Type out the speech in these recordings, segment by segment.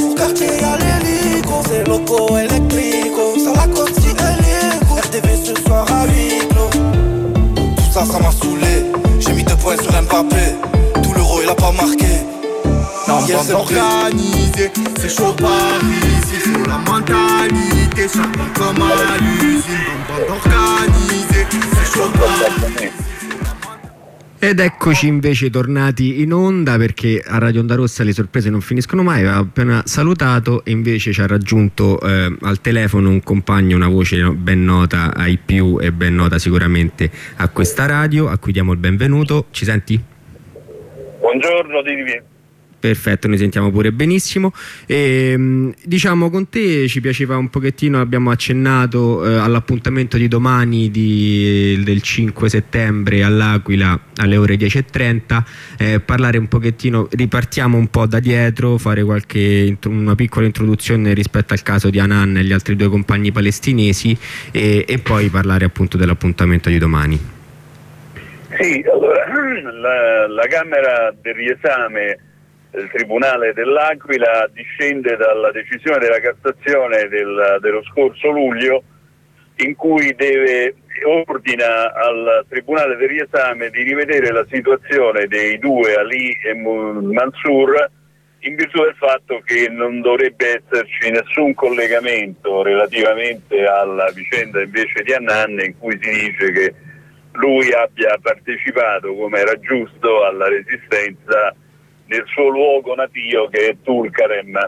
Au quartier y'a l'hélico, c'est loco électrico. Ça la côte si hélico. RDV ce soir à huis clos. Tout ça, ça m'a saoulé. J'ai mis 2 points sur Mbappé. Tout l'euro il a pas marqué. Non, bande organisée, c'est chaud Paris, c'est la mentalité, charbon comme à l'usine. Bande organisée, c'est chaud Paris. Ed eccoci invece tornati in onda, perché a Radio Onda Rossa le sorprese non finiscono mai. Aveva appena salutato e invece ci ha raggiunto al telefono un compagno, una voce ben nota ai più e ben nota sicuramente a questa radio, a cui diamo il benvenuto. Ci senti? Buongiorno, Divi. Perfetto, noi sentiamo pure benissimo. Diciamo, con te ci piaceva un pochettino, abbiamo accennato all'appuntamento di domani del 5 settembre all'Aquila alle ore 10:30, parlare un pochettino, ripartiamo un po' da dietro, fare una piccola introduzione rispetto al caso di Hanan e gli altri 2 compagni palestinesi e poi parlare appunto dell'appuntamento di domani. Sì, allora, la Camera del riesame del Tribunale dell'Aquila discende dalla decisione della Cassazione dello scorso luglio, in cui ordina al Tribunale del riesame di rivedere la situazione dei 2 Ali e Mansour, in virtù del fatto che non dovrebbe esserci nessun collegamento relativamente alla vicenda invece di Hanan, in cui si dice che lui abbia partecipato, come era giusto, alla resistenza nel suo luogo natio, che è Tulkarem,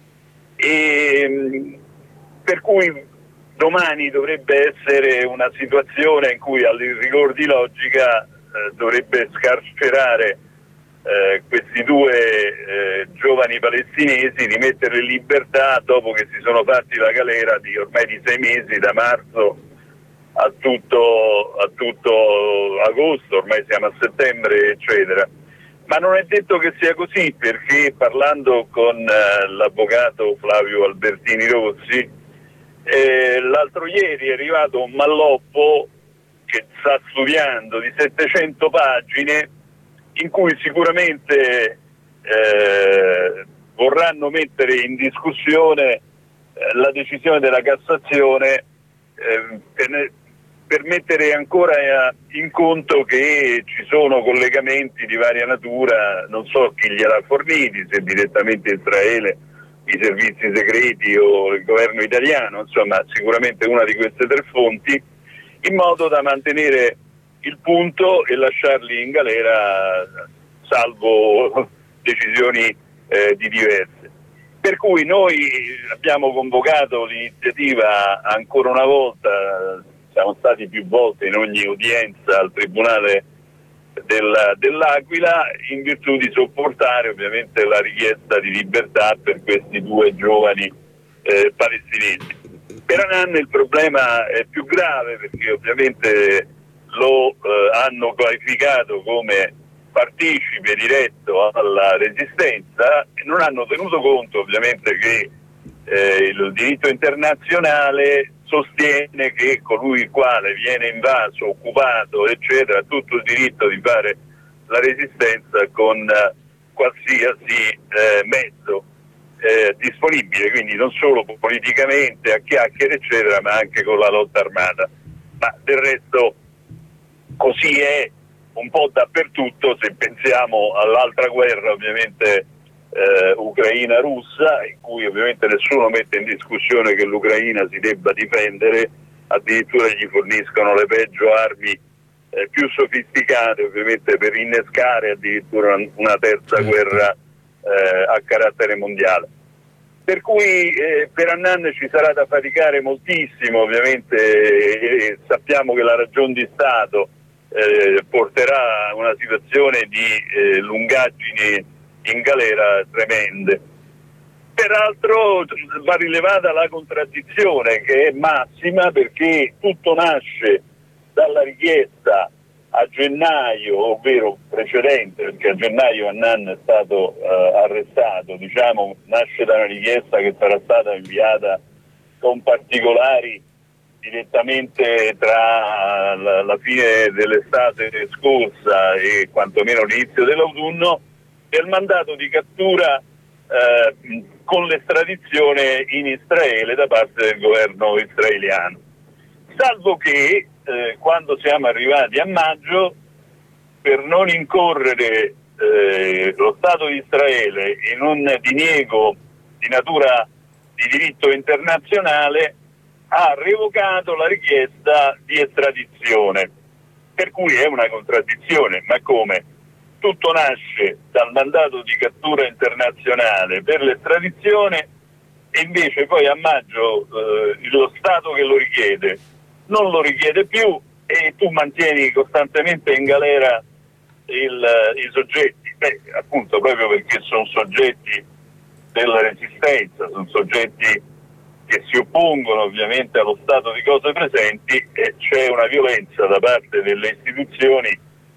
e per cui domani dovrebbe essere una situazione in cui, al rigor di logica, dovrebbe scarcerare questi 2 giovani palestinesi, di metterli in libertà dopo che si sono fatti la galera di ormai di 6 mesi, da marzo a tutto agosto, ormai siamo a settembre, eccetera. Ma non è detto che sia così, perché parlando con l'avvocato Flavio Albertini Rossi, l'altro ieri è arrivato un malloppo che sta studiando di 700 pagine, in cui sicuramente vorranno mettere in discussione la decisione della Cassazione, per mettere ancora in conto che ci sono collegamenti di varia natura, non so chi gliel'ha forniti, se direttamente Israele, i servizi segreti o il governo italiano, insomma sicuramente una di queste 3 fonti, in modo da mantenere il punto e lasciarli in galera salvo decisioni di diverse. Per cui noi abbiamo convocato l'iniziativa ancora una volta. Siamo stati più volte in ogni udienza al Tribunale dell'Aquila, in virtù di sopportare ovviamente la richiesta di libertà per questi 2 giovani palestinesi. Per Hanan il problema è più grave, perché ovviamente lo hanno qualificato come partecipe diretto alla resistenza e non hanno tenuto conto ovviamente che il diritto internazionale sostiene che colui il quale viene invaso, occupato, eccetera, ha tutto il diritto di fare la resistenza con qualsiasi mezzo disponibile, quindi non solo politicamente, a chiacchiere, eccetera, ma anche con la lotta armata. Ma del resto così è un po' dappertutto, se pensiamo all'altra guerra, ovviamente Ucraina-russa, in cui ovviamente nessuno mette in discussione che l'Ucraina si debba difendere, addirittura gli forniscono le peggio armi più sofisticate, ovviamente, per innescare addirittura una terza guerra a carattere mondiale. Per cui per Hanan ci sarà da faticare moltissimo, ovviamente, sappiamo che la ragion di Stato porterà a una situazione di lungaggini in galera tremende. Peraltro va rilevata la contraddizione, che è massima, perché tutto nasce dalla richiesta a gennaio, ovvero precedente, perché a gennaio Hanan è stato arrestato, diciamo, nasce da una richiesta che sarà stata inviata con particolari direttamente tra la fine dell'estate scorsa e quantomeno l'inizio dell'autunno, del mandato di cattura con l'estradizione in Israele da parte del governo israeliano. Salvo che quando siamo arrivati a maggio, per non incorrere lo Stato di Israele in un diniego di natura di diritto internazionale, ha revocato la richiesta di estradizione, per cui è una contraddizione. Ma come? Tutto nasce dal mandato di cattura internazionale per l'estradizione e invece poi a maggio lo Stato che lo richiede non lo richiede più e tu mantieni costantemente in galera i soggetti. Appunto proprio perché sono soggetti della resistenza, sono soggetti che si oppongono ovviamente allo stato di cose presenti, e c'è una violenza da parte delle istituzioni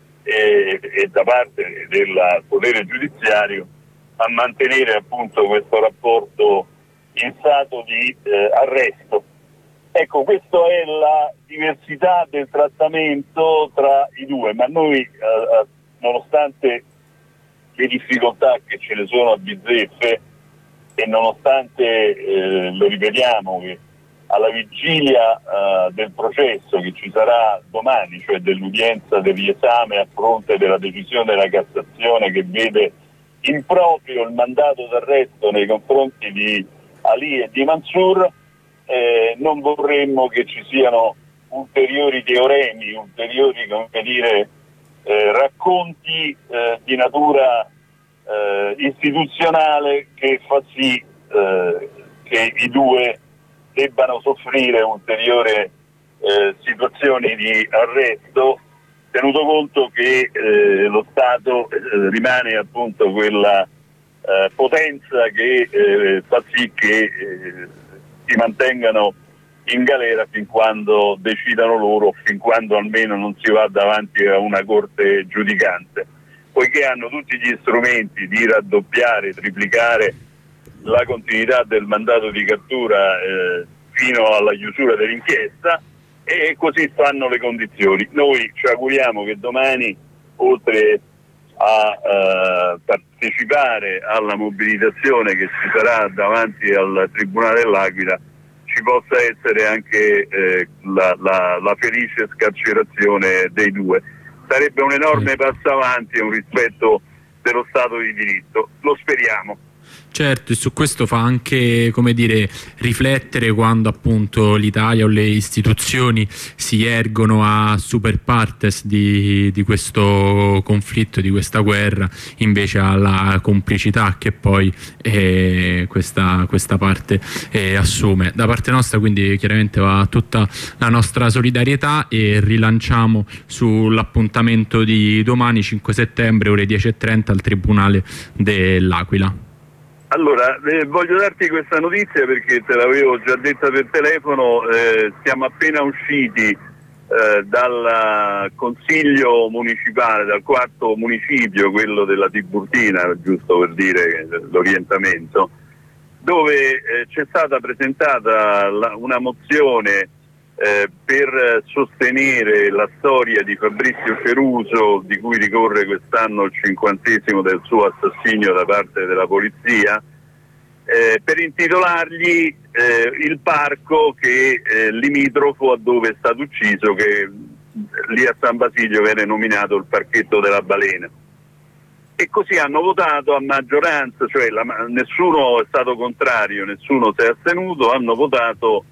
e da parte del potere giudiziario a mantenere appunto questo rapporto in stato di arresto. Ecco, questa è la diversità del trattamento tra i due, ma noi nonostante le difficoltà che ce ne sono a bizzeffe e nonostante, lo ripetiamo, che alla vigilia del processo che ci sarà domani, cioè dell'udienza del riesame a fronte della decisione della Cassazione che vede improprio il mandato d'arresto nei confronti di Ali e di Mansour, non vorremmo che ci siano ulteriori teoremi, ulteriori, come dire, racconti di natura istituzionale che fa sì che i due debbano soffrire ulteriori situazioni di arresto, tenuto conto che lo Stato rimane appunto quella potenza che fa sì che si mantengano in galera fin quando decidano loro, fin quando almeno non si va davanti a una corte giudicante, poiché hanno tutti gli strumenti di raddoppiare, triplicare la continuità del mandato di cattura fino alla chiusura dell'inchiesta, e così fanno le condizioni. Noi ci auguriamo che domani, oltre a partecipare alla mobilitazione che ci sarà davanti al Tribunale dell'Aquila, ci possa essere anche la felice scarcerazione dei due. Sarebbe un enorme passo avanti e un rispetto dello Stato di diritto, lo speriamo. Certo, e su questo fa anche, come dire, riflettere quando appunto l'Italia o le istituzioni si ergono a super partes di questo conflitto, di questa guerra, invece alla complicità che poi questa parte assume. Da parte nostra quindi chiaramente va tutta la nostra solidarietà e rilanciamo sull'appuntamento di domani 5 settembre ore 10:30 al Tribunale dell'Aquila. Allora, voglio darti questa notizia perché te l'avevo già detta per telefono. Siamo appena usciti dal consiglio municipale, dal quarto municipio, quello della Tiburtina, giusto per dire l'orientamento, dove c'è stata presentata una mozione per sostenere la storia di Fabrizio Ceruso, di cui ricorre quest'anno il 50° del suo assassinio da parte della polizia, per intitolargli il parco che limitrofo a dove è stato ucciso, che lì a San Basilio viene nominato il Parchetto della Balena. E così hanno votato a maggioranza, cioè nessuno è stato contrario, nessuno si è astenuto, hanno votato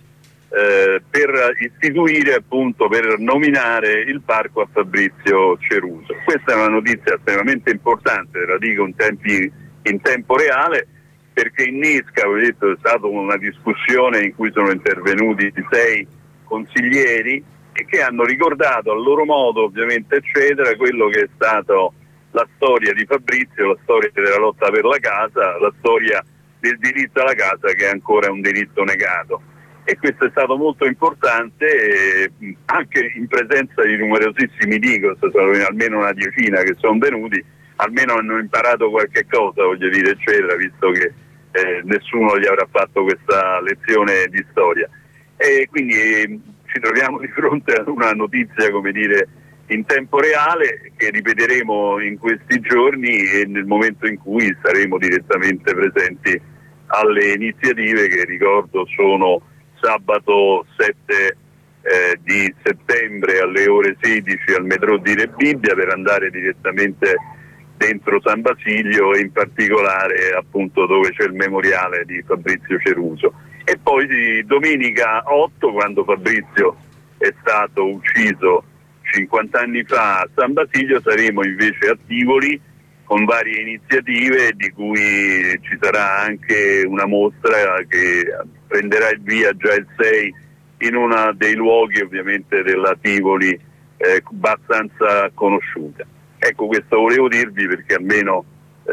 per istituire, appunto, per nominare il parco a Fabrizio Ceruso. Questa è una notizia estremamente importante, la dico in tempo reale, perché innesca, ho detto, è stata una discussione in cui sono intervenuti 6 consiglieri e che hanno ricordato a loro modo, ovviamente eccetera, quello che è stato la storia di Fabrizio, la storia della lotta per la casa, la storia del diritto alla casa, che è ancora un diritto negato. E questo è stato molto importante, anche in presenza di numerosissimi Digos, sono almeno una decina che sono venuti, almeno hanno imparato qualche cosa, voglio dire, eccetera, visto che nessuno gli avrà fatto questa lezione di storia. E quindi ci troviamo di fronte a una notizia, come dire, in tempo reale, che ripeteremo in questi giorni e nel momento in cui saremo direttamente presenti alle iniziative che, ricordo, sono sabato 7 di settembre alle ore 16 al metro di Rebibbia, per andare direttamente dentro San Basilio, e in particolare appunto dove c'è il memoriale di Fabrizio Ceruso. E poi domenica 8, quando Fabrizio è stato ucciso 50 anni fa a San Basilio, saremo invece a Tivoli con varie iniziative, di cui ci sarà anche una mostra che prenderà il via già il 6 in uno dei luoghi ovviamente della Tivoli abbastanza conosciuta. Ecco, questo volevo dirvi perché almeno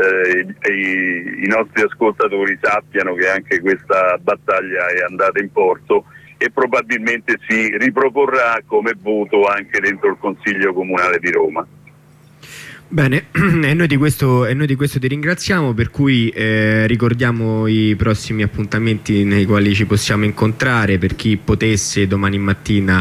i nostri ascoltatori sappiano che anche questa battaglia è andata in porto e probabilmente si riproporrà come voto anche dentro il Consiglio Comunale di Roma. Bene, e noi di questo ti ringraziamo, per cui ricordiamo i prossimi appuntamenti nei quali ci possiamo incontrare. Per chi potesse, domani mattina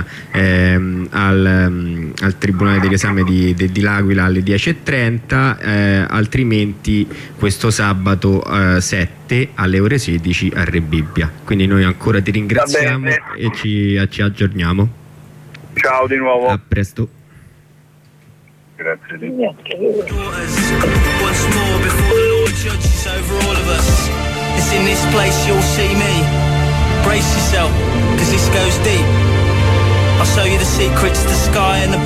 al Tribunale dell'Esame di L'Aquila alle 10:30, altrimenti questo sabato 7 alle ore 16 a Rebibbia. Quindi noi ancora ti ringraziamo e ci aggiorniamo. Ciao di nuovo. A presto. Grazie. Once more before the Lord judges over all of us. It's in this place you'll see me. Brace yourself, cause this goes deep. I'll show you the secrets, the sky and the